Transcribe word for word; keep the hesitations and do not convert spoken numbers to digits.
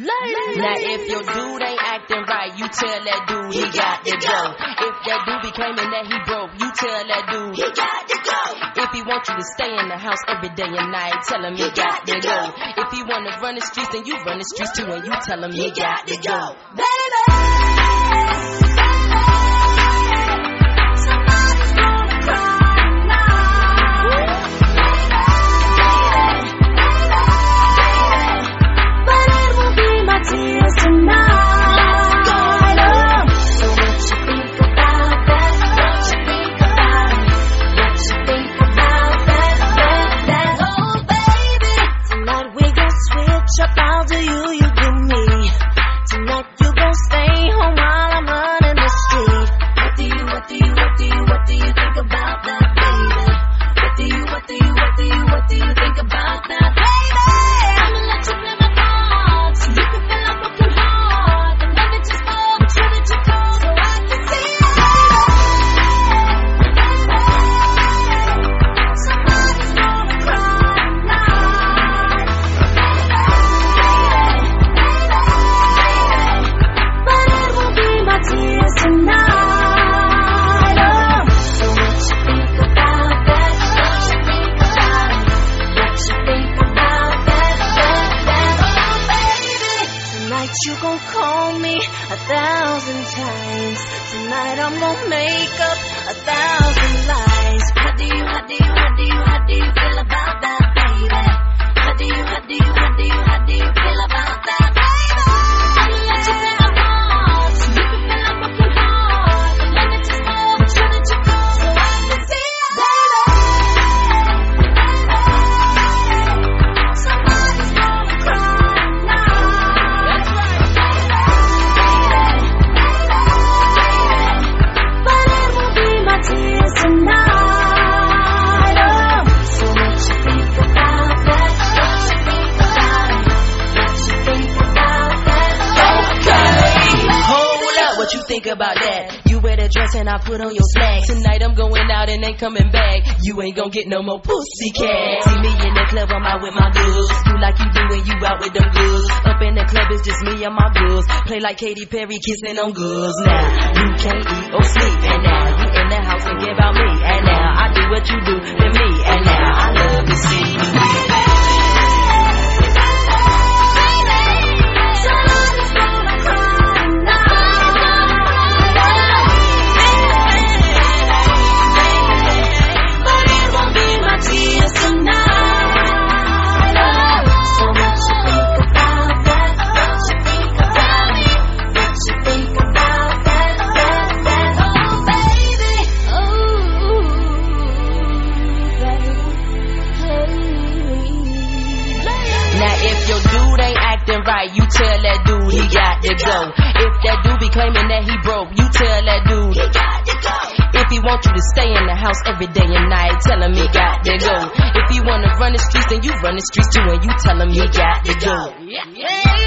Ladies. Now if your dude ain't acting right, you tell that dude he got to go. If that dude be claiming that he broke, you tell that dude he got to go. If he want you to stay in the house every day and night, tell him he got to go. If he wanna run the streets, then you run the streets too, and you tell him he got to go. Baby, somebody's gonna cry tonight. But it won't be my tears tonight. I'll do you, you do me. Tonight you gon' stay home while I'm running the street. What do you, what do you, what do you, what do you think about that, baby? What do you, what do you, what do you, what do you think about that, baby? I'ma let you play my part, so you can feel like broken heart. And let me just go, but you that you go, so I can see it. Somebody's gonna cry tonight. Tears tonight. Oh, so what you think about that? What you think about it? What you think about that? That, that, oh baby. Tonight you gon' call me a thousand times. Tonight I'm gon' make up a thousand lies. How do you, how do you, how do you, how do you feel about that, baby? How do you, how do you, how do you, how do you feel about that, baby? I'ma let you feel my heart, so you can feel like broken heart. And let me just go, but you that you go, so I can see it, baby. Somebody's gonna cry tonight. That's right, baby. But it won't be my tears tonight. Oh, so what you think about that? What you think about it? What you think about that? Okay. Hold up, what you think about that? You wear that dress and I put on your slacks. Tonight I'm going out and ain't coming back. You ain't gon' get no more pussy cat. See me in the club, I'm out with my girls. Do like you do when you out with them girls. Up in the club, it's just me and my girls. Play like Katy Perry, kissing on girls. Now you can't eat or sleep, and now you in the house thinking about me. And now I do what you do to me, and now I love to see you. Somebody's gonna cry tonight. But it won't be my tears tonight. So what you think about that? What you think about it? What you think about that? That, that, oh baby. Now if your dude ain't acting right, you tell that dude he got to go. If that dude be claiming that he broke, you tell that dude he got to go. If he want you to stay in the house every day and night, tell him he got to go. If he wanna run the streets, then you run the streets too, and you tell him he got to go. Yeah.